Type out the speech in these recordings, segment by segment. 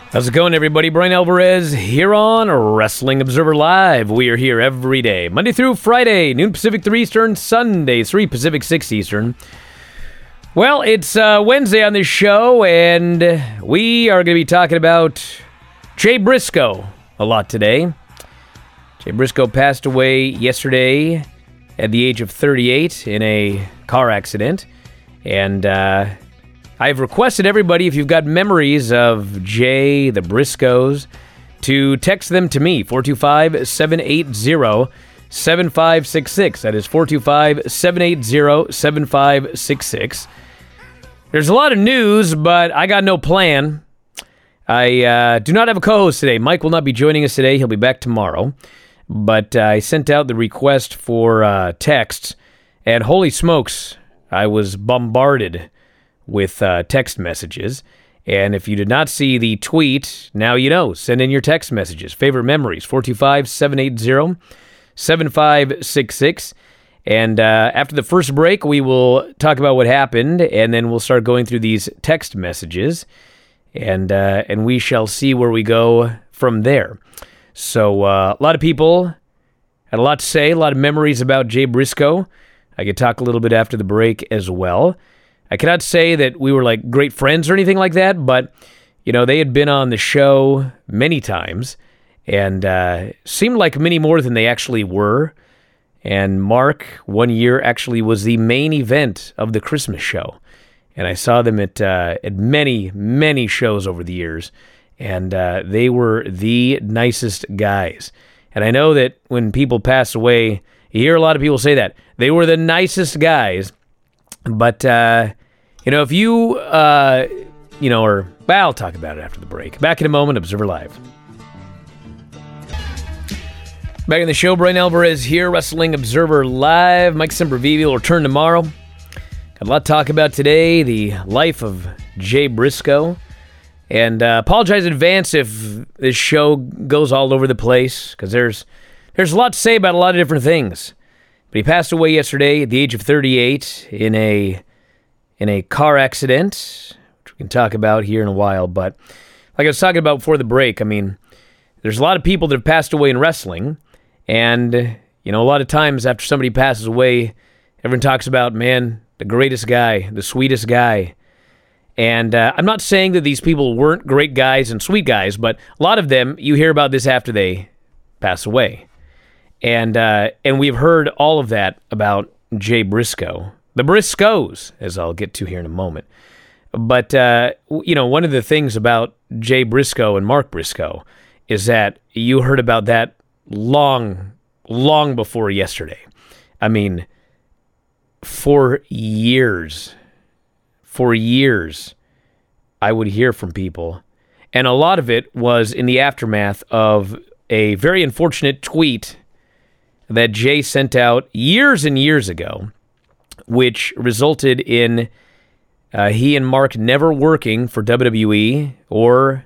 How's it going, everybody? Brian Alvarez here on Wrestling Observer Live. We are here every day, Monday through Friday, noon Pacific, 3 Eastern, Sunday, 3 Pacific, 6 Eastern. Well, it's Wednesday on this show, and we are going to be talking about Jay Briscoe a lot today. Jay Briscoe passed away yesterday at the age of 38 in a car accident, and I've requested everybody, if you've got memories of Jay, the Briscoes, to text them to me, 425-780-7566. That is 425-780-7566. There's a lot of news, but I got no plan. I do not have a co-host today. Mike will not be joining us today. He'll be back tomorrow. But I sent out the request for texts, and holy smokes, I was bombarded with text messages. And if you did not see the tweet, now you know. Send in your text messages. Favorite memories, 425-780-7566. And after the first break, we will talk about what happened, and then we'll start going through these text messages, and we shall see where we go from there. So a lot of people had a lot to say, a lot of memories about Jay Briscoe. I could talk a little bit after the break as well. I cannot say that we were like great friends or anything like that, but you know, they had been on the show many times and seemed like many more than they actually were. And Mark, one year, actually was the main event of the Christmas show. And I saw them at many, many shows over the years. And they were the nicest guys. And I know that when people pass away, you hear a lot of people say that. They were the nicest guys. But, you know, if you, I'll talk about it after the break. Back in a moment, Observer Live. Back in the show, Brian Alvarez here, Wrestling Observer Live. Mike Sempervive will return tomorrow. Got a lot to talk about today, the life of Jay Briscoe. And apologize in advance if this show goes all over the place, because there's a lot to say about a lot of different things. But he passed away yesterday at the age of 38 in a car accident, which we can talk about here in a while. But like I was talking about before the break, I mean, there's a lot of people that have passed away in wrestling. And, you know, a lot of times after somebody passes away, everyone talks about, man, the greatest guy, the sweetest guy. And I'm not saying that these people weren't great guys and sweet guys, but a lot of them, you hear about this after they pass away. And we've heard all of that about Jay Briscoe. The Briscoes, as I'll get to here in a moment. But, you know, one of the things about Jay Briscoe and Mark Briscoe is that you heard about that long, long before yesterday. I mean, for years, I would hear from people. And a lot of it was in the aftermath of a very unfortunate tweet that Jay sent out years and years ago, which resulted in he and Mark never working for WWE or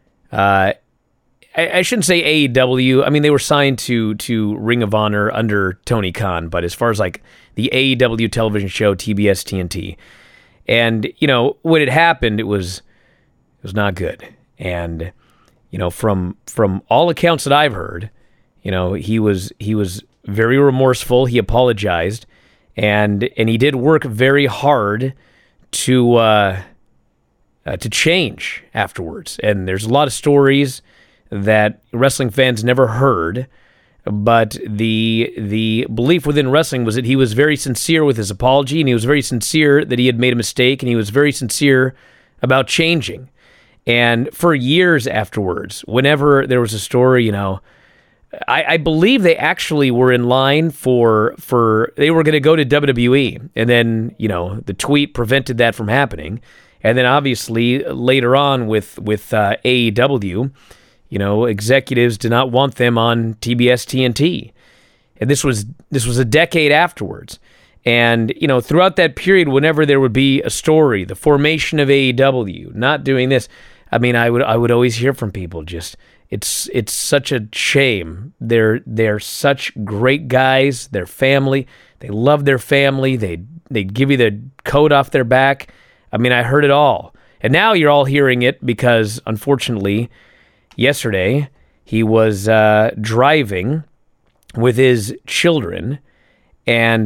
I shouldn't say AEW. I mean, they were signed to Ring of Honor under Tony Khan, but as far as like the AEW television show, TBS TNT. And, you know, when it happened, it was not good. And, you know, from all accounts that I've heard, you know, he was very remorseful. He apologized, and he did work very hard to change afterwards. And there's a lot of stories that wrestling fans never heard, but the belief within wrestling was that he was very sincere with his apology, and he was very sincere that he had made a mistake, and he was very sincere about changing. And for years afterwards, whenever there was a story, you know, I believe they actually were in line for they were going to go to WWE, and then, you know, the tweet prevented that from happening. And then obviously later on with AEW, you know, executives did not want them on TBS TNT. And this was a decade afterwards. And, you know, throughout that period, whenever there would be a story, the formation of AEW, not doing this, I mean, I would always hear from people just, it's such a shame. They're such great guys, their family, they love their family, they give you the coat off their back. I mean, I heard it all. And now you're all hearing it because, unfortunately, yesterday he was driving with his children, and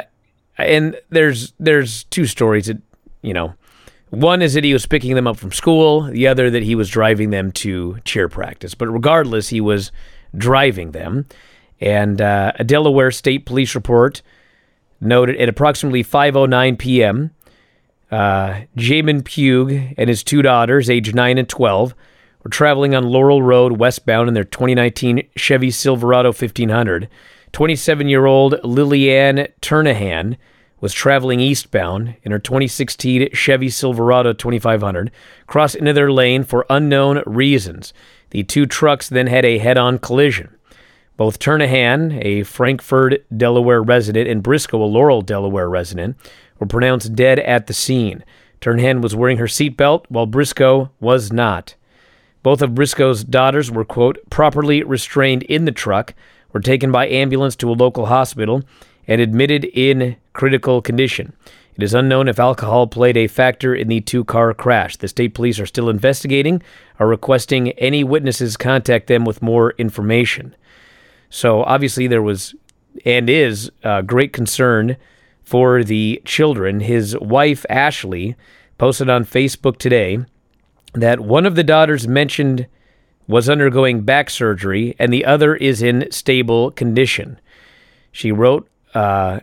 there's two stories that, one is that he was picking them up from school, the other that he was driving them to cheer practice. But regardless, he was driving them. And a Delaware State Police report noted at approximately 5:09 p.m., Jamin Pugh and his two daughters, aged 9 and 12, were traveling on Laurel Road westbound in their 2019 Chevy Silverado 1500. 27-year-old Lillian Turnahan was traveling eastbound in her 2016 Chevy Silverado 2500, crossed into their lane for unknown reasons. The two trucks then had a head-on collision. Both Turnahan, a Frankfort, Delaware resident, and Briscoe, a Laurel, Delaware resident, were pronounced dead at the scene. Turnahan was wearing her seatbelt, while Briscoe was not. Both of Briscoe's daughters were, quote, properly restrained in the truck, were taken by ambulance to a local hospital, and admitted in critical condition. It is unknown if alcohol played a factor in the two-car crash. The state police are still investigating, are requesting any witnesses contact them with more information. So obviously there was and is great concern for the children. His wife, Ashley, posted on Facebook today that one of the daughters mentioned was undergoing back surgery and the other is in stable condition. She wrote, her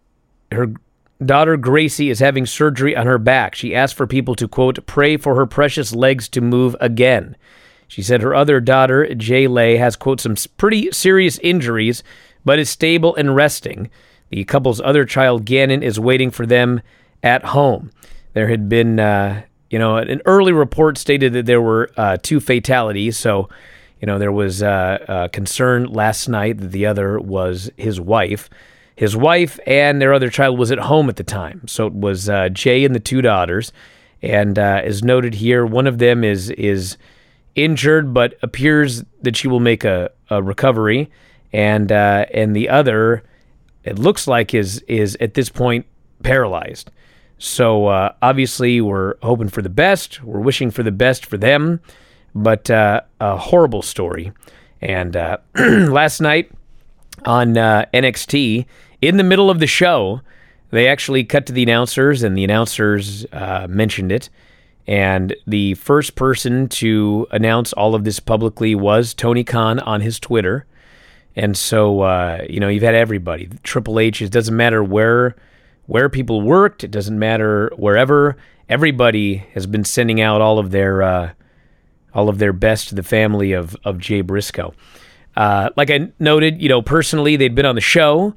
daughter Gracie is having surgery on her back. She asked for people to, quote, pray for her precious legs to move again. She said her other daughter, Jaylay, has, quote, some pretty serious injuries, but is stable and resting. The couple's other child, Gannon, is waiting for them at home. There had been, an early report stated that there were two fatalities. So, there was concern last night that the other was his wife. His wife and their other child was at home at the time. So it was Jay and the two daughters. And as noted here, one of them is injured, but appears that she will make a recovery. And the other, it looks like, is at this point paralyzed. So obviously we're hoping for the best. We're wishing for the best for them. But a horrible story. And last night on NXT, in the middle of the show, they actually cut to the announcers, and the announcers mentioned it. And the first person to announce all of this publicly was Tony Khan on his Twitter. And so, you've had everybody. Triple H, it doesn't matter where people worked. It doesn't matter wherever. Everybody has been sending out all of their best to the family of Jay Briscoe. Like I noted, personally, they'd been on the show.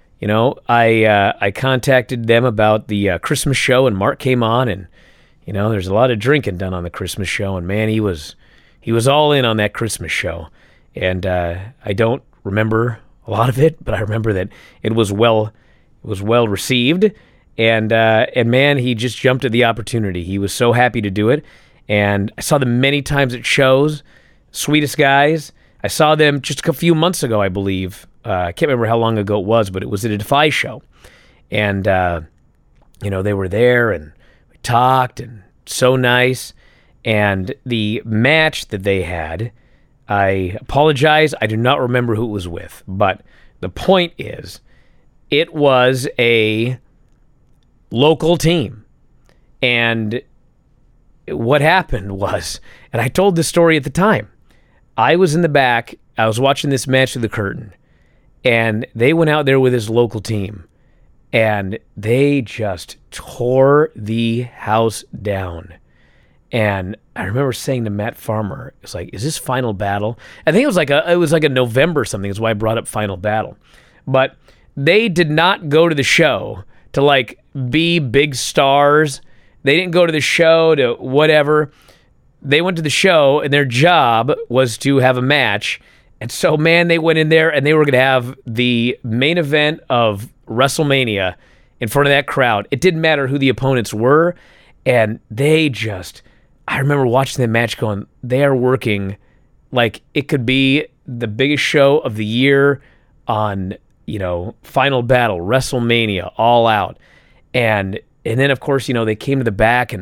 I contacted them about the Christmas show, and Mark came on, and there's a lot of drinking done on the Christmas show, and man, he was all in on that Christmas show. And I don't remember a lot of it, but I remember that it was well received, and man, he just jumped at the opportunity. He was so happy to do it, and I saw them many times at shows. Sweetest guys. I saw them just a few months ago, I believe. I can't remember how long ago it was, but it was at a Defy show. And, they were there and we talked, and so nice. And the match that they had, I apologize, I do not remember who it was with. But the point is, it was a local team. And what happened was, and I told this story at the time, I was in the back, I was watching this match through the curtain, and they went out there with his local team, and they just tore the house down. And I remember saying to Matt Farmer, it's like, is this Final Battle? I think it was like a November something, is why I brought up Final Battle. But they did not go to the show to be big stars. They didn't go to the show to whatever. They went to the show, and their job was to have a match. And so, man, they went in there, and they were going to have the main event of WrestleMania in front of that crowd. It didn't matter who the opponents were, and I remember watching the match going, they are working like it could be the biggest show of the year on, Final Battle, WrestleMania, All Out. And then, of course, they came to the back, and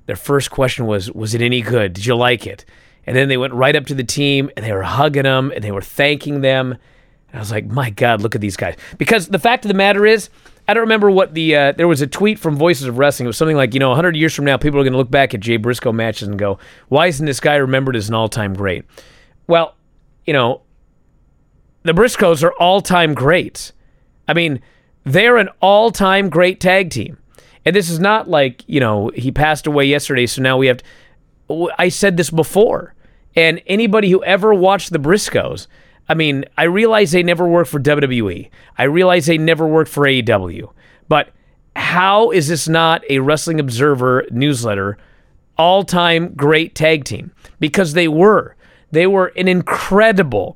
their first question was it any good? Did you like it? And then they went right up to the team, and they were hugging them, and they were thanking them. And I was like, my God, look at these guys. Because the fact of the matter is, I don't remember what there was a tweet from Voices of Wrestling. It was something like, 100 years from now, people are going to look back at Jay Briscoe matches and go, why isn't this guy remembered as an all-time great? Well, the Briscoes are all-time greats. I mean, they're an all-time great tag team. And this is not like, he passed away yesterday, so now we have to... I said this before. And anybody who ever watched the Briscoes... I mean, I realize they never worked for WWE. I realize they never worked for AEW. But how is this not a Wrestling Observer newsletter all-time great tag team? Because they were. They were an incredible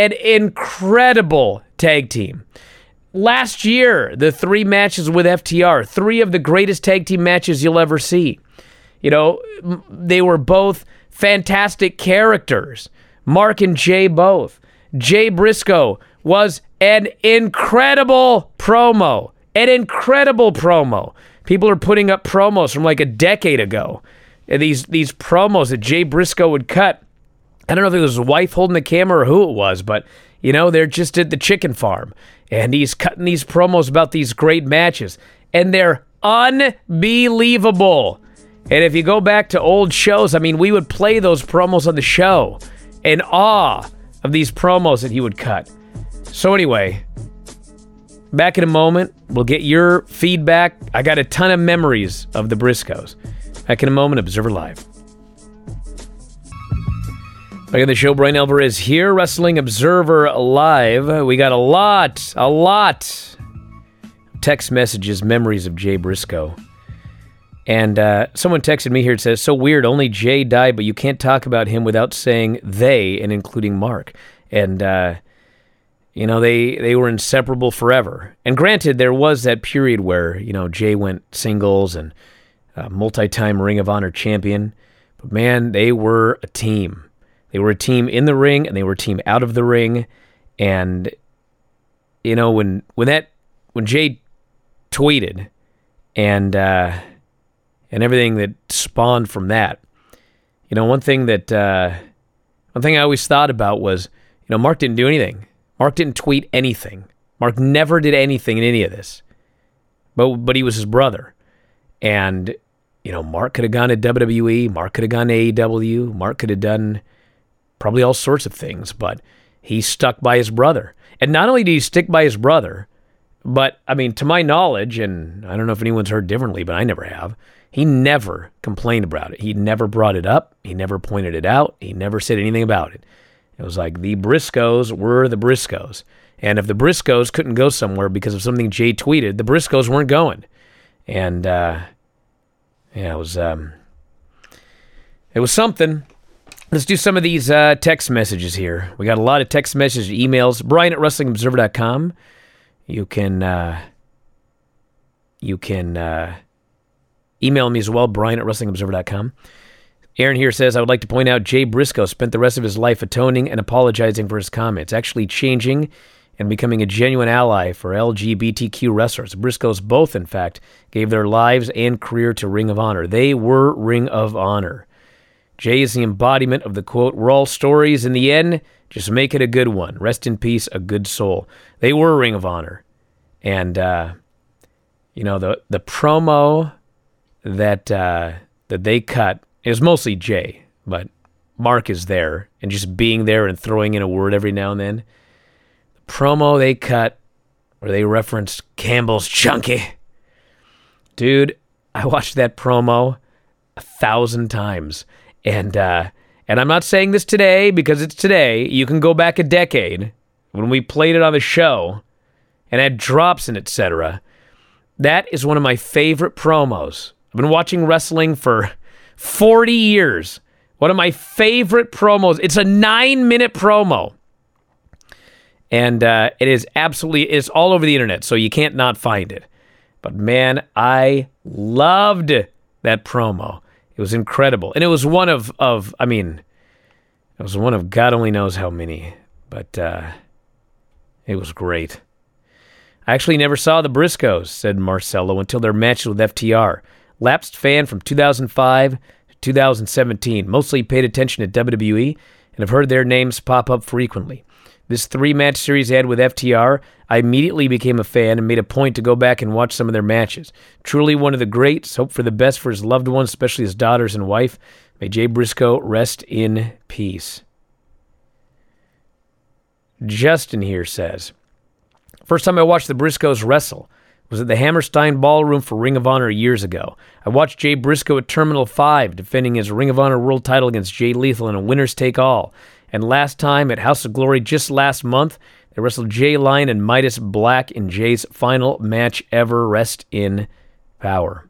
tag team. Last year, the 3 matches with FTR, 3 of the greatest tag team matches you'll ever see. They were both fantastic characters. Mark and Jay both. Jay Briscoe was an incredible promo. People are putting up promos from like a decade ago. And these promos that Jay Briscoe would cut. I don't know if it was his wife holding the camera or who it was, but, they're just at the chicken farm. And he's cutting these promos about these great matches. And they're unbelievable. And if you go back to old shows, I mean, we would play those promos on the show in awe of these promos that he would cut. So anyway, back in a moment, we'll get your feedback. I got a ton of memories of the Briscoes. Back in a moment, Observer Live. Back on the show, Brian Alvarez here, Wrestling Observer Live. We got a lot text messages, memories of Jay Briscoe. And someone texted me here and says, so weird, only Jay died, but you can't talk about him without saying they and including Mark. And, they were inseparable forever. And granted, there was that period where, Jay went singles and multi-time Ring of Honor champion. But man, they were a team. They were a team in the ring, and they were a team out of the ring. And, when Jay tweeted and everything that spawned from that. One thing I always thought about was, Mark didn't do anything. Mark didn't tweet anything. Mark never did anything in any of this. But he was his brother. And, Mark could have gone to WWE. Mark could have gone to AEW. Mark could have done probably all sorts of things. But he stuck by his brother. And not only did he stick by his brother, but, I mean, to my knowledge, and I don't know if anyone's heard differently, but I never have, he never complained about it. He never brought it up. He never pointed it out. He never said anything about it. It was like the Briscoes were the Briscoes. And if the Briscoes couldn't go somewhere because of something Jay tweeted, the Briscoes weren't going. And, it was something. Let's do some of these text messages here. We got a lot of text messages, emails. Brian at WrestlingObserver.com. You can email me as well, Brian at WrestlingObserver.com. Aaron here says, I would like to point out Jay Briscoe spent the rest of his life atoning and apologizing for his comments, actually changing and becoming a genuine ally for LGBTQ wrestlers. The Briscoes both, in fact, gave their lives and career to Ring of Honor. They were Ring of Honor. Jay is the embodiment of the quote, we're all stories in the end, just make it a good one. Rest in peace, a good soul. They were Ring of Honor. And, the promo that they cut, it was mostly Jay, but Mark is there, and just being there and throwing in a word every now and then. The promo they cut where they referenced Campbell's Chunky. Dude, I watched that promo 1,000 times. And I'm not saying this today because it's today. You can go back a decade when we played it on the show and had drops and etc. That is one of my favorite promos. I've been watching wrestling for 40 years. One of my favorite promos. It's a 9-minute promo. And it's all over the internet, so you can't not find it. But man, I loved that promo. It was incredible. And it was one of God only knows how many. But it was great. I actually never saw the Briscoes, said Marcelo, until their match with FTR. Lapsed fan from 2005 to 2017. Mostly paid attention to WWE and have heard their names pop up frequently. This 3-match series they had with FTR, I immediately became a fan and made a point to go back and watch some of their matches. Truly one of the greats. Hope for the best for his loved ones, especially his daughters and wife. May Jay Briscoe rest in peace. Justin here says, first time I watched the Briscoes wrestle was at the Hammerstein Ballroom for Ring of Honor years ago. I watched Jay Briscoe at Terminal 5 defending his Ring of Honor world title against Jay Lethal in a winner's take all. And last time at House of Glory just last month, they wrestled Jay Lyon and Midas Black in Jay's final match ever. Rest in power.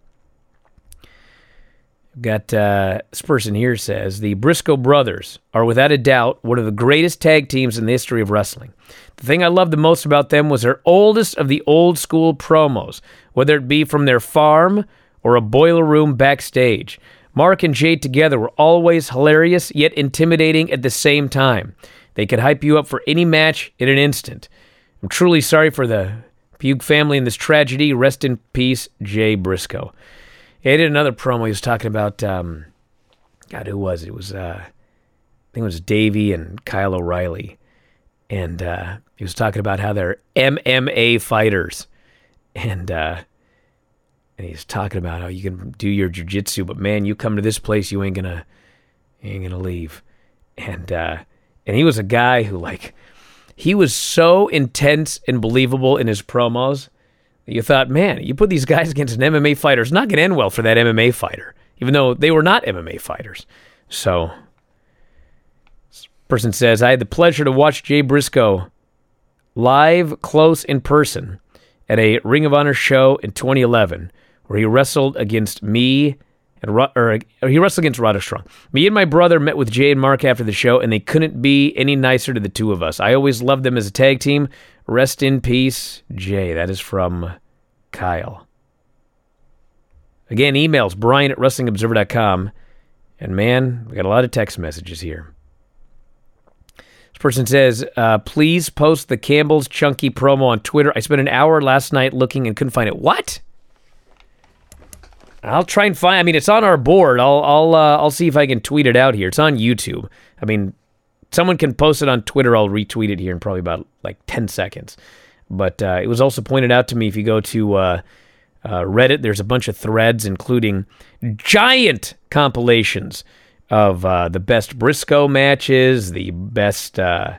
Got this person here says, the Briscoe brothers are without a doubt one of the greatest tag teams in the history of wrestling. The thing I loved the most about them was their oldest of the old school promos, whether it be from their farm or a boiler room backstage. Mark and Jay together were always hilarious yet intimidating at the same time. They could hype you up for any match in an instant. I'm truly sorry for the Pugh family in this tragedy. Rest in peace, Jay Briscoe. He did another promo. He was talking about, God, who was it? It was, I think it was Davey and Kyle O'Reilly. And he was talking about how they're MMA fighters. And he's talking about how you can do your jiu-jitsu, but man, you come to this place, you ain't gonna leave. And he was a guy who, like, he was so intense and believable in his promos. You thought, man, you put these guys against an MMA fighter, it's not going to end well for that MMA fighter, even though they were not MMA fighters. So, this person says, I had the pleasure to watch Jay Briscoe live close in person at a Ring of Honor show in 2011, where he wrestled against me, he wrestled against Roderick Strong. Me and my brother met with Jay and Mark after the show, and they couldn't be any nicer to the two of us. I always loved them as a tag team. Rest in peace, Jay. That is from Kyle. Again, emails, Brian@WrestlingObserver.com. And man, we got a lot of text messages here. This person says, please post the Campbell's Chunky promo on Twitter. I spent an hour last night looking and couldn't find it. What? I'll try and find. I mean, it's on our board. I'll see if I can tweet it out here. It's on YouTube. I mean, someone can post it on Twitter. I'll retweet it here in probably about like 10 seconds. But it was also pointed out to me, if you go to Reddit, there's a bunch of threads, including giant compilations of the best Briscoe matches, the best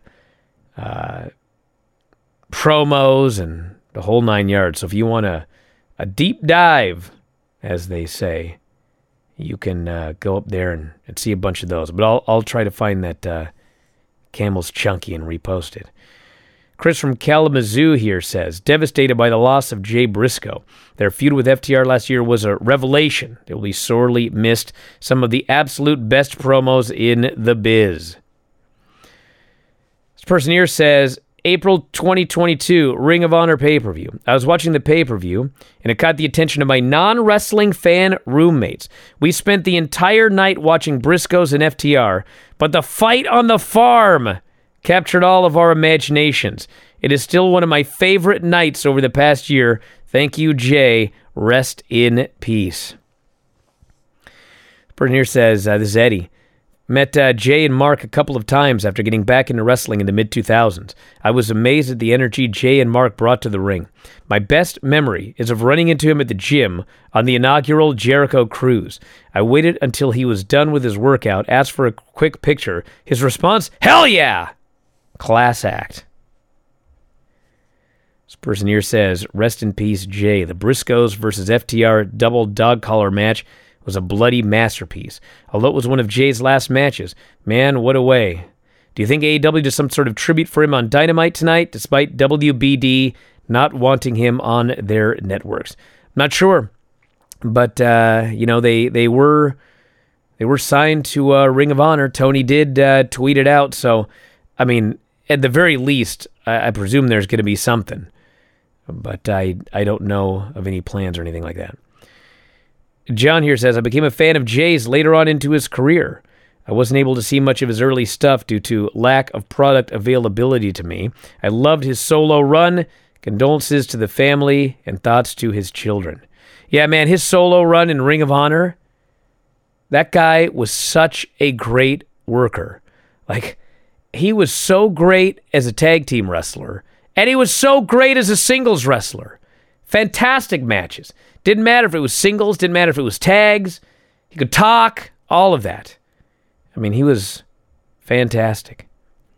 promos, and the whole 9 yards. So if you want a deep dive, as they say, you can go up there and see a bunch of those. But I'll try to find that Campbell's Chunky and repost it. Chris from Kalamazoo here says, devastated by the loss of Jay Briscoe. Their feud with FTR last year was a revelation. They will be sorely missed. Some of the absolute best promos in the biz. This person here says, April 2022, Ring of Honor pay-per-view. I was watching the pay-per-view, and it caught the attention of my non-wrestling fan roommates. We spent the entire night watching Briscoes and FTR, but the fight on the farm captured all of our imaginations. It is still one of my favorite nights over the past year. Thank you, Jay. Rest in peace. Person here says, this is Eddie. Met Jay and Mark a couple of times after getting back into wrestling in the mid-2000s. I was amazed at the energy Jay and Mark brought to the ring. My best memory is of running into him at the gym on the inaugural Jericho Cruise. I waited until he was done with his workout, asked for a quick picture. His response, hell yeah! Class act. This person here says, rest in peace, Jay. The Briscoes versus FTR double dog collar match was a bloody masterpiece. Although it was one of Jay's last matches, man, what a way. Do you think AEW does some sort of tribute for him on Dynamite tonight, despite WBD not wanting him on their networks? Not sure, but they were signed to Ring of Honor. Tony did tweet it out, so I mean, at the very least, I presume there's going to be something, but I don't know of any plans or anything like that. John here says, I became a fan of Jay's later on into his career. I wasn't able to see much of his early stuff due to lack of product availability to me. I loved his solo run. Condolences to the family and thoughts to his children. Yeah, man, his solo run in Ring of Honor, that guy was such a great worker. Like, he was so great as a tag team wrestler, and he was so great as a singles wrestler. Fantastic matches. Didn't matter if it was singles, didn't matter if it was tags. He could talk, all of that. I mean, he was fantastic.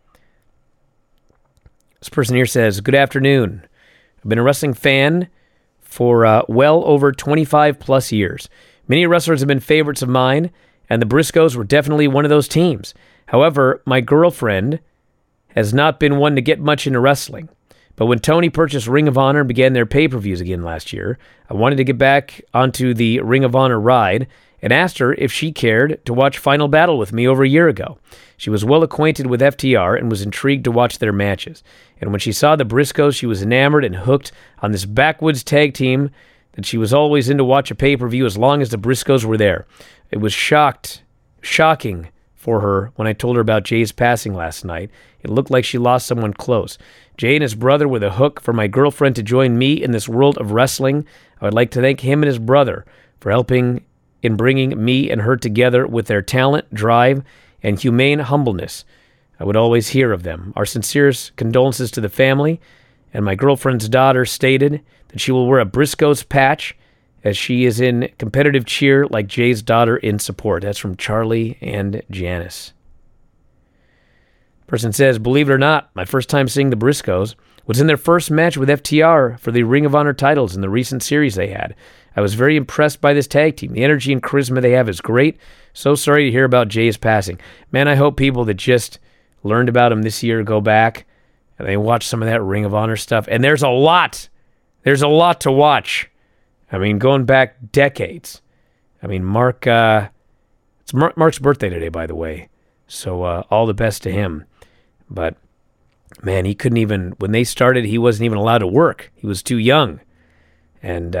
This person here says, good afternoon. I've been a wrestling fan for well over 25 plus years. Many wrestlers have been favorites of mine, and the Briscoes were definitely one of those teams. However, my girlfriend has not been one to get much into wrestling. But when Tony purchased Ring of Honor and began their pay-per-views again last year, I wanted to get back onto the Ring of Honor ride and asked her if she cared to watch Final Battle with me over a year ago. She was well acquainted with FTR and was intrigued to watch their matches. And when she saw the Briscoes, she was enamored and hooked on this backwoods tag team that she was always in to watch a pay-per-view as long as the Briscoes were there. It was shocking for her when I told her about Jay's passing last night. It looked like she lost someone close. Jay and his brother were the hook for my girlfriend to join me in this world of wrestling. I would like to thank him and his brother for helping in bringing me and her together with their talent, drive, and humane humbleness. I would always hear of them. Our sincerest condolences to the family, and my girlfriend's daughter stated that she will wear a Briscoes patch as she is in competitive cheer like Jay's daughter in support. That's from Charlie and Janice. Person says, believe it or not, my first time seeing the Briscoes was in their first match with FTR for the Ring of Honor titles in the recent series they had. I was very impressed by this tag team. The energy and charisma they have is great. So sorry to hear about Jay's passing. Man, I hope people that just learned about him this year go back and they watch some of that Ring of Honor stuff. And there's a lot to watch. I mean, going back decades. I mean, it's Mark's birthday today, by the way. So all the best to him. But, man, he couldn't even, when they started, he wasn't even allowed to work. He was too young. And,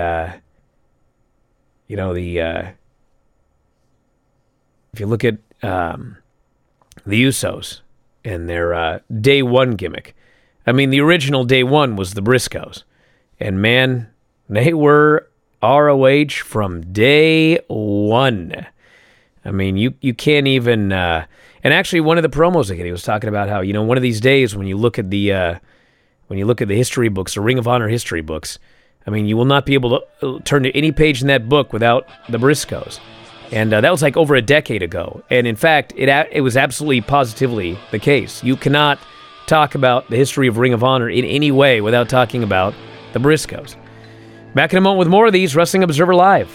if you look at the Usos and their Day One gimmick, I mean, the original Day One was the Briscoes. And, man, they were ROH from day one. I mean, you can't even... and actually, one of the promos again, he was talking about how, one of these days when you look at the history books, the Ring of Honor history books, I mean, you will not be able to turn to any page in that book without the Briscoes. And that was like over a decade ago. And in fact, it was absolutely positively the case. You cannot talk about the history of Ring of Honor in any way without talking about the Briscoes. Back in a moment with more of these, Wrestling Observer Live.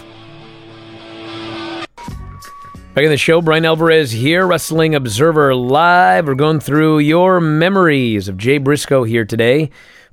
Back in the show, Brian Alvarez here, Wrestling Observer Live. We're going through your memories of Jay Briscoe here today.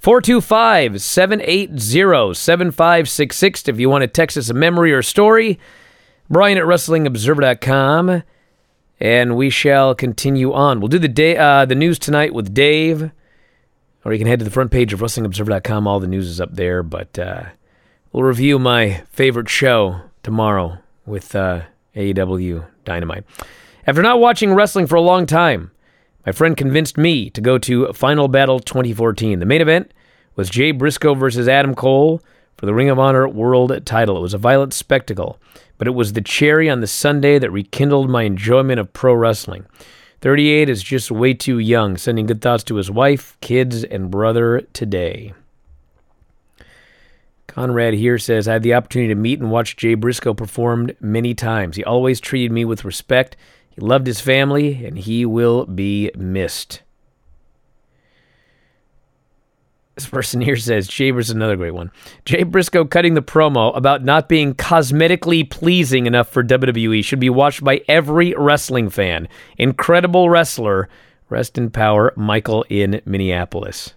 425-780-7566 if you want to text us a memory or story. Brian at WrestlingObserver.com. And we shall continue on. We'll do the news tonight with Dave. Or you can head to the front page of WrestlingObserver.com. All the news is up there. But we'll review my favorite show tomorrow with AEW Dynamite. After not watching wrestling for a long time, my friend convinced me to go to Final Battle 2014. The main event was Jay Briscoe versus Adam Cole for the Ring of Honor World title. It was a violent spectacle, but it was the cherry on the sundae that rekindled my enjoyment of pro wrestling. 38 is just way too young, sending good thoughts to his wife, kids, and brother today. Conrad here says, I had the opportunity to meet and watch Jay Briscoe perform many times. He always treated me with respect. He loved his family, and he will be missed. This person here says, Jay Briscoe, another great one. Jay Briscoe cutting the promo about not being cosmetically pleasing enough for WWE should be watched by every wrestling fan. Incredible wrestler. Rest in power, Michael in Minneapolis.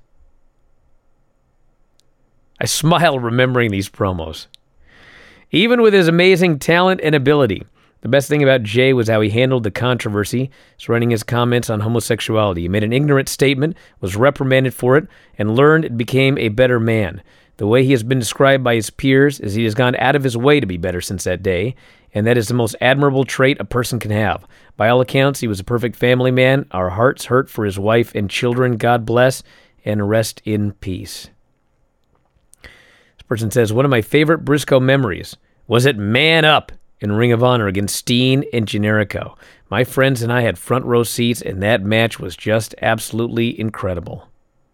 I smile remembering these promos. Even with his amazing talent and ability, the best thing about Jay was how he handled the controversy surrounding his comments on homosexuality. He made an ignorant statement, was reprimanded for it, and learned and became a better man. The way he has been described by his peers is he has gone out of his way to be better since that day, and that is the most admirable trait a person can have. By all accounts, he was a perfect family man. Our hearts hurt for his wife and children. God bless and rest in peace. Person says, one of my favorite Briscoe memories was at Man Up in Ring of Honor against Steen and Generico. My friends and I had front row seats, and that match was just absolutely incredible.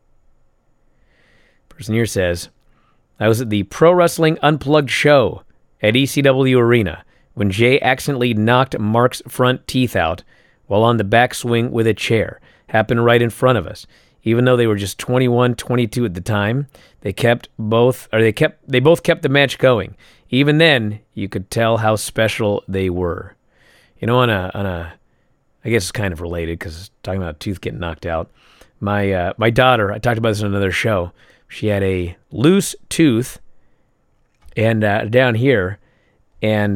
Person here says, I was at the Pro Wrestling Unplugged show at ECW Arena when Jay accidentally knocked Mark's front teeth out while on the backswing with a chair. Happened right in front of us. Even though they were just 21, 22 at the time, they both kept the match going. Even then, you could tell how special they were. You know, I guess it's kind of related because talking about a tooth getting knocked out. My daughter, I talked about this in another show. She had a loose tooth, and down here, and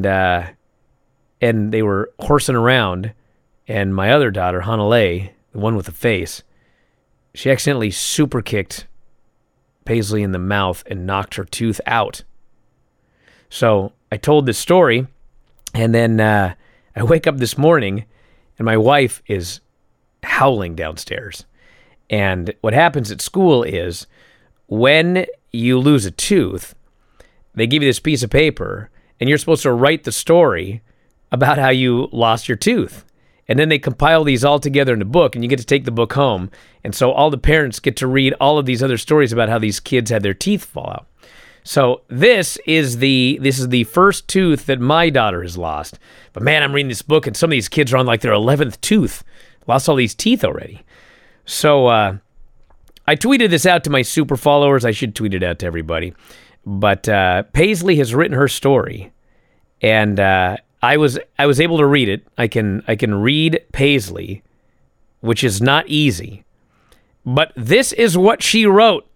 they were horsing around. And my other daughter, Hanalei, the one with the face, she accidentally super kicked Paisley in the mouth and knocked her tooth out. So I told this story, and then I wake up this morning, and my wife is howling downstairs. And what happens at school is when you lose a tooth, they give you this piece of paper, and you're supposed to write the story about how you lost your tooth. And then they compile these all together in a book, and you get to take the book home. And so all the parents get to read all of these other stories about how these kids had their teeth fall out. So this is the first tooth that my daughter has lost. But man, I'm reading this book, and some of these kids are on like their 11th tooth. Lost all these teeth already. So I tweeted this out to my super followers. I should tweet it out to everybody. But Paisley has written her story, and I was able to read it. I can read Paisley, which is not easy. But this is what she wrote.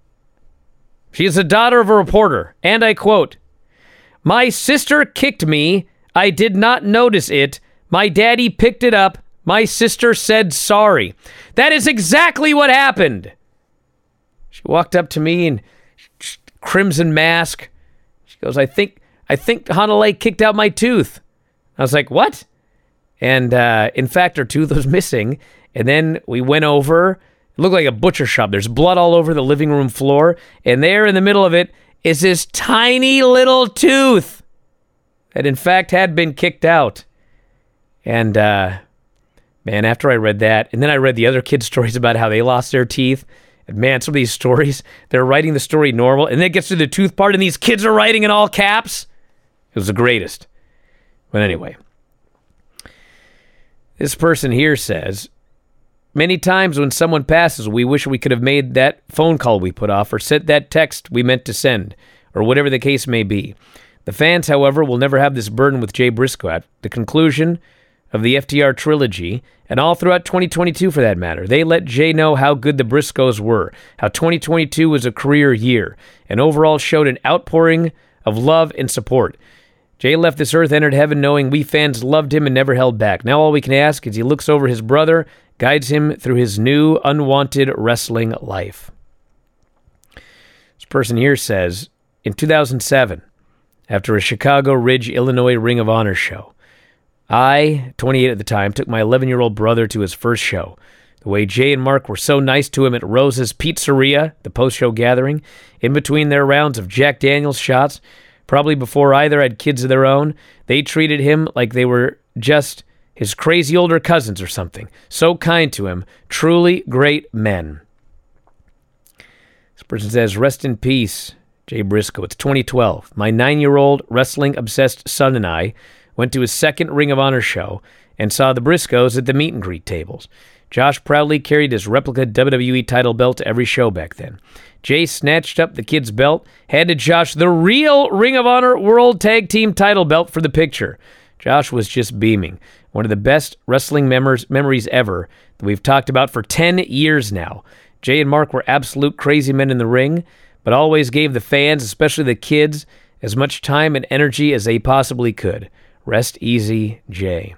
She is the daughter of a reporter, and I quote, "My sister kicked me. I did not notice it. My daddy picked it up. My sister said sorry." That is exactly what happened. She walked up to me and crimson mask. She goes, I think Hanalei kicked out my tooth. I was like, what? And in fact, her tooth was missing. And then we went over. It looked like a butcher shop. There's blood all over the living room floor. And there in the middle of it is this tiny little tooth that in fact had been kicked out. And man, after I read that, and then I read the other kids' stories about how they lost their teeth. And man, some of these stories, they're writing the story normal. And then it gets to the tooth part, and these kids are writing in all caps. It was the greatest. But anyway, this person here says, many times when someone passes, we wish we could have made that phone call we put off or sent that text we meant to send, or whatever the case may be. The fans, however, will never have this burden with Jay Briscoe at the conclusion of the FTR trilogy, and all throughout 2022 for that matter. They let Jay know how good the Briscoes were, how 2022 was a career year, and overall showed an outpouring of love and support. Jay left this earth, entered heaven, knowing we fans loved him and never held back. Now all we can ask is he looks over his brother, guides him through his new, unwanted wrestling life. This person here says, in 2007, after a Chicago Ridge, Illinois Ring of Honor show, I, 28 at the time, took my 11-year-old brother to his first show. The way Jay and Mark were so nice to him at Rose's Pizzeria, the post-show gathering, in between their rounds of Jack Daniels shots, probably before either had kids of their own, they treated him like they were just his crazy older cousins or something. So kind to him. Truly great men. This person says, rest in peace, Jay Briscoe. It's 2012. My 9-year-old wrestling-obsessed son and I went to his second Ring of Honor show and saw the Briscoes at the meet and greet tables. Josh proudly carried his replica WWE title belt to every show back then. Jay snatched up the kid's belt, handed Josh the real Ring of Honor World Tag Team title belt for the picture. Josh was just beaming. One of the best wrestling memories ever that we've talked about for 10 years now. Jay and Mark were absolute crazy men in the ring, but always gave the fans, especially the kids, as much time and energy as they possibly could. Rest easy, Jay.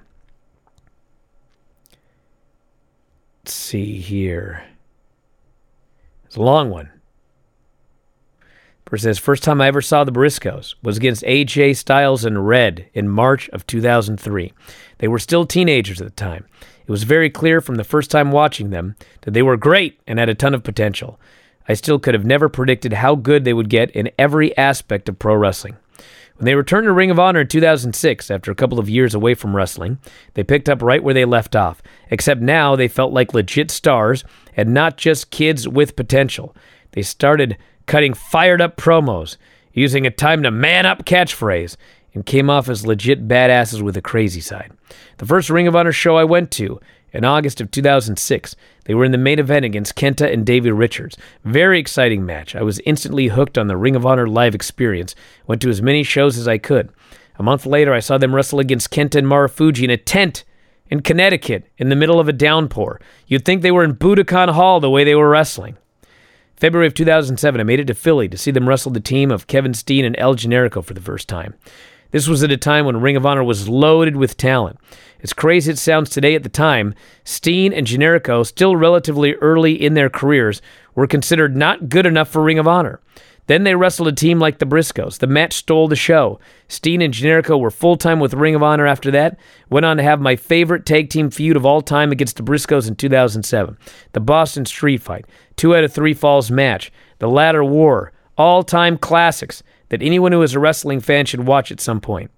Let's see here. It's a long one. Person says, first time I ever saw the Briscoes was against AJ Styles and Red in March of 2003. They were still teenagers at the time. It was very clear from the first time watching them that they were great and had a ton of potential. I still could have never predicted how good they would get in every aspect of pro wrestling. When they returned to Ring of Honor in 2006, after a couple of years away from wrestling, they picked up right where they left off, except now they felt like legit stars and not just kids with potential. They started cutting fired-up promos, using a time to man up catchphrase, and came off as legit badasses with a crazy side. The first Ring of Honor show I went to, in August of 2006, they were in the main event against Kenta and Davey Richards. Very exciting match. I was instantly hooked on the Ring of Honor live experience. Went to as many shows as I could. A month later, I saw them wrestle against Kenta and Marufuji in a tent in Connecticut in the middle of a downpour. You'd think they were in Budokan Hall the way they were wrestling. February of 2007, I made it to Philly to see them wrestle the team of Kevin Steen and El Generico for the first time. This was at a time when Ring of Honor was loaded with talent. As crazy as it sounds today, at the time, Steen and Generico, still relatively early in their careers, were considered not good enough for Ring of Honor. Then they wrestled a team like the Briscoes. The match stole the show. Steen and Generico were full-time with Ring of Honor after that, went on to have my favorite tag team feud of all time against the Briscoes in 2007. The Boston Street Fight, 2 out of 3 Falls match, the Ladder War, all-time classics that anyone who is a wrestling fan should watch at some point.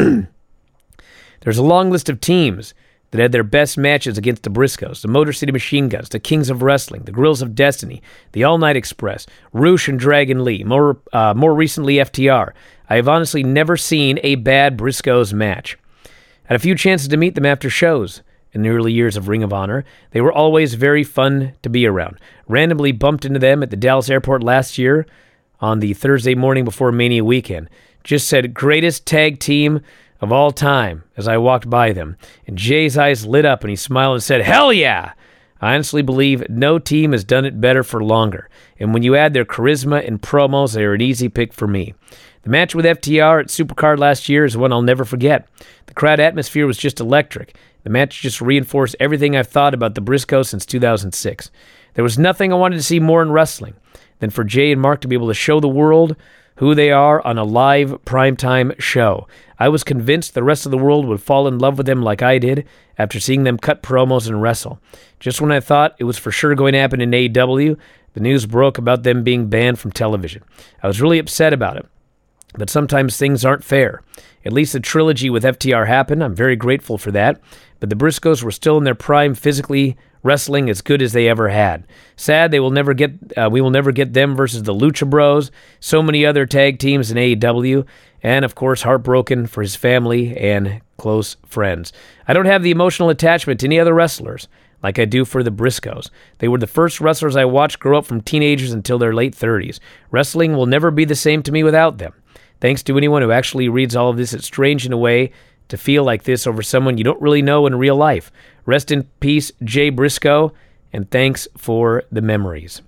There's a long list of teams that had their best matches against the Briscoes, the Motor City Machine Guns, the Kings of Wrestling, the Grills of Destiny, the All Night Express, Roosh and Dragon Lee, more recently FTR. I have honestly never seen a bad Briscoes match. Had a few chances to meet them after shows. In the early years of Ring of Honor, they were always very fun to be around. Randomly bumped into them at the Dallas airport last year on the Thursday morning before Mania weekend. Just said, greatest tag team of all time as I walked by them. And Jay's eyes lit up and he smiled and said, hell yeah! I honestly believe no team has done it better for longer. And when you add their charisma and promos, they are an easy pick for me. The match with FTR at Supercard last year is one I'll never forget. The crowd atmosphere was just electric. The match just reinforced everything I've thought about the Briscoes since 2006. There was nothing I wanted to see more in wrestling than for Jay and Mark to be able to show the world who they are on a live primetime show. I was convinced the rest of the world would fall in love with them like I did after seeing them cut promos and wrestle. Just when I thought it was for sure going to happen in AEW, the news broke about them being banned from television. I was really upset about it, but sometimes things aren't fair. At least the trilogy with FTR happened. I'm very grateful for that, but the Briscoes were still in their prime physically, wrestling as good as they ever had. Sad we will never get them versus the Lucha Bros, so many other tag teams in AEW, and of course heartbroken for his family and close friends. I don't have the emotional attachment to any other wrestlers like I do for the Briscoes. They were the first wrestlers I watched grow up from teenagers until their late 30s. Wrestling will never be the same to me without them. Thanks to anyone who actually reads all of this. It's strange in a way to feel like this over someone you don't really know in real life. Rest in peace, Jay Briscoe, and thanks for the memories.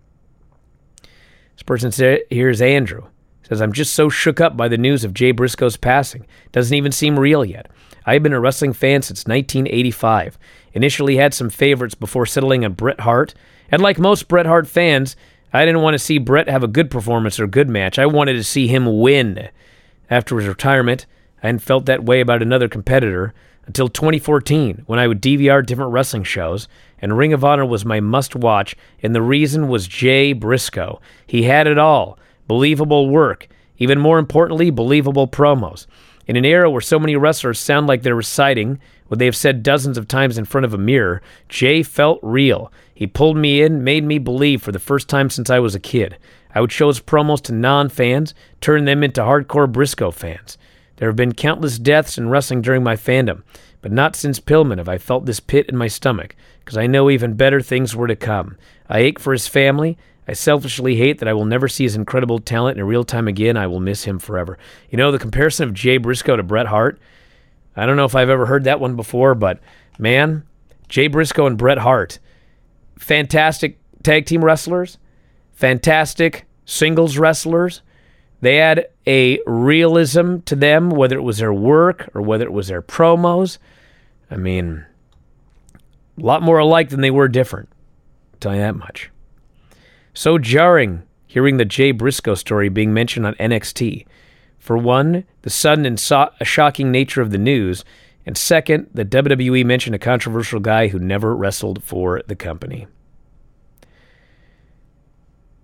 This person said, here's Andrew. Says, I'm just so shook up by the news of Jay Briscoe's passing. Doesn't even seem real yet. I've been a wrestling fan since 1985. Initially had some favorites before settling on Bret Hart. And like most Bret Hart fans, I didn't want to see Bret have a good performance or good match. I wanted to see him win. After his retirement, I hadn't felt that way about another competitor until 2014, when I would DVR different wrestling shows, and Ring of Honor was my must-watch, and the reason was Jay Briscoe. He had it all. Believable work. Even more importantly, believable promos. In an era where so many wrestlers sound like they're reciting what they have said dozens of times in front of a mirror, Jay felt real. He pulled me in, made me believe for the first time since I was a kid. I would show his promos to non-fans, turn them into hardcore Briscoe fans. There have been countless deaths in wrestling during my fandom, but not since Pillman have I felt this pit in my stomach, because I know even better things were to come. I ache for his family. I selfishly hate that I will never see his incredible talent in real time again. I will miss him forever. You know, the comparison of Jay Briscoe to Bret Hart, I don't know if I've ever heard that one before, but man, Jay Briscoe and Bret Hart, fantastic tag team wrestlers, fantastic singles wrestlers. They had a realism to them, whether it was their work or whether it was their promos. I mean, a lot more alike than they were different. I'll tell you that much. So jarring hearing the Jay Briscoe story being mentioned on NXT. For one, the sudden and shocking nature of the news, and second, the WWE mentioned a controversial guy who never wrestled for the company.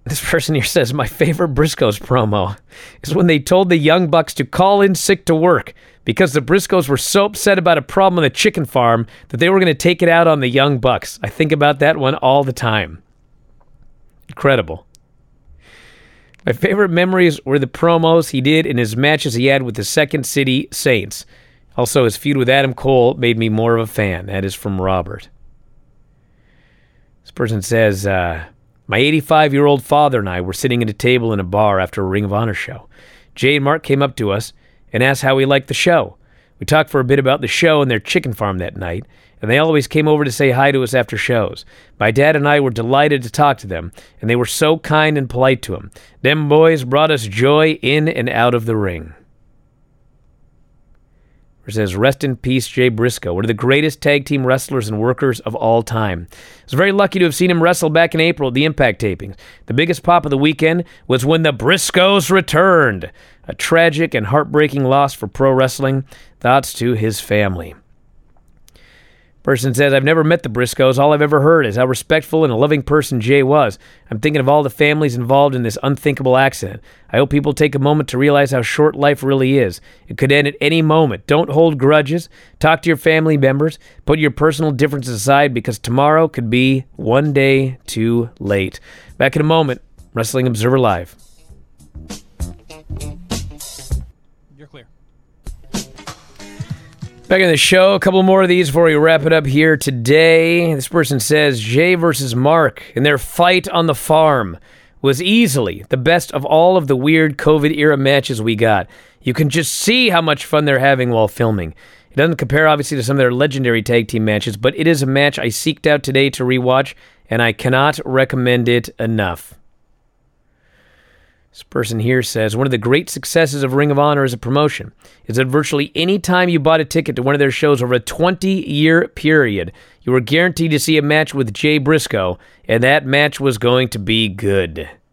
This person here says, my favorite Briscoes promo is when they told the Young Bucks to call in sick to work because the Briscoes were so upset about a problem on the chicken farm that they were going to take it out on the Young Bucks. I think about that one all the time. Incredible. My favorite memories were the promos he did in his matches he had with the Second City Saints. Also, his feud with Adam Cole made me more of a fan. That is from Robert. This person says, my 85-year-old father and I were sitting at a table in a bar after a Ring of Honor show. Jay and Mark came up to us and asked how we liked the show. We talked for a bit about the show and their chicken farm that night, and they always came over to say hi to us after shows. My dad and I were delighted to talk to them, and they were so kind and polite to him. Them boys brought us joy in and out of the ring. It says, rest in peace, Jay Briscoe, one of the greatest tag team wrestlers and workers of all time. I was very lucky to have seen him wrestle back in April at the Impact tapings. The biggest pop of the weekend was when the Briscoes returned. A tragic and heartbreaking loss for pro wrestling. Thoughts to his family. Person says, I've never met the Briscoes. All I've ever heard is how respectful and a loving person Jay was. I'm thinking of all the families involved in this unthinkable accident. I hope people take a moment to realize how short life really is. It could end at any moment. Don't hold grudges. Talk to your family members. Put your personal differences aside because tomorrow could be one day too late. Back in a moment. Wrestling Observer Live. You're clear. Back in the show, a couple more of these before we wrap it up here today. This person says, Jay versus Mark in their fight on the farm was easily the best of all of the weird COVID-era matches we got. You can just see how much fun they're having while filming. It doesn't compare, obviously, to some of their legendary tag team matches, but it is a match I seeked out today to rewatch, and I cannot recommend it enough. This person here says, one of the great successes of Ring of Honor as a promotion is that virtually any time you bought a ticket to one of their shows over a 20-year period, you were guaranteed to see a match with Jay Briscoe, and that match was going to be good.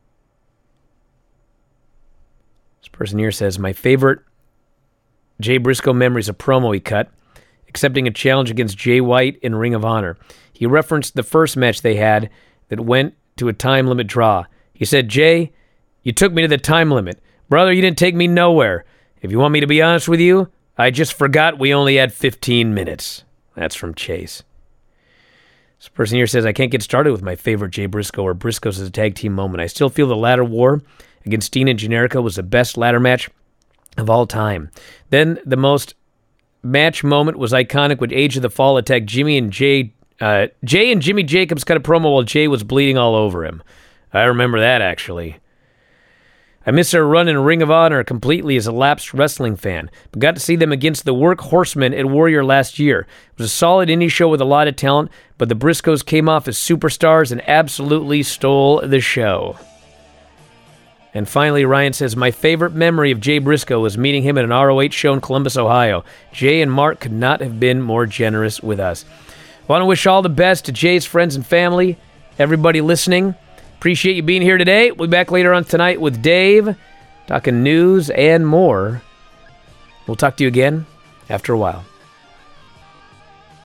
This person here says, my favorite Jay Briscoe memory is a promo he cut, accepting a challenge against Jay White in Ring of Honor. He referenced the first match they had that went to a time limit draw. He said, Jay, you took me to the time limit. Brother, you didn't take me nowhere. If you want me to be honest with you, I just forgot we only had 15 minutes. That's from Chase. This person here says, I can't get started with my favorite Jay Briscoe or Briscoes as a tag team moment. I still feel the ladder war against Dean and Generico was the best ladder match of all time. Then the most match moment was iconic when Age of the Fall attacked Jimmy and Jay and Jimmy Jacobs cut a promo while Jay was bleeding all over him. I remember that, actually. I miss their run in Ring of Honor completely as a lapsed wrestling fan, but got to see them against the Work Horsemen at Warrior last year. It was a solid indie show with a lot of talent, but the Briscoes came off as superstars and absolutely stole the show. And finally, Ryan says, my favorite memory of Jay Briscoe was meeting him at an ROH show in Columbus, Ohio. Jay and Mark could not have been more generous with us. I want to wish all the best to Jay's friends and family, everybody listening. Appreciate you being here today. We'll be back later on tonight with Dave, talking news and more. We'll talk to you again after a while.